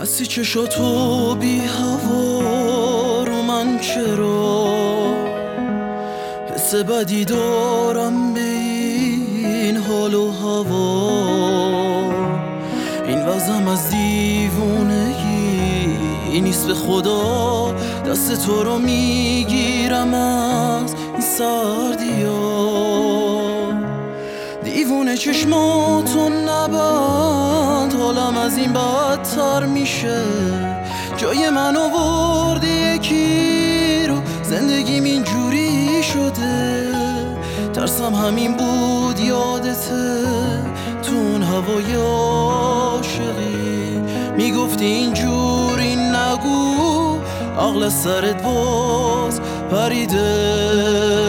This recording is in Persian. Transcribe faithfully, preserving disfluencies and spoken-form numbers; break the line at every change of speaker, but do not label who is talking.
بسی چشاتو بی هوا رو من چرا حس بدی دارم به این حال و هوا. این وضعم از دیوونگی نیست به خدا، دست تو رو میگیرم از این سردیا. دیوونه چشماتو نبند، حالم از این بدتر میشه. جای من آوردی یکی رو، زندگیم اینجوری شده. ترسم همین بود یادته، تو اون هوای عاشقی میگفتی اینجوری نگو، عقل سرت باز پریده.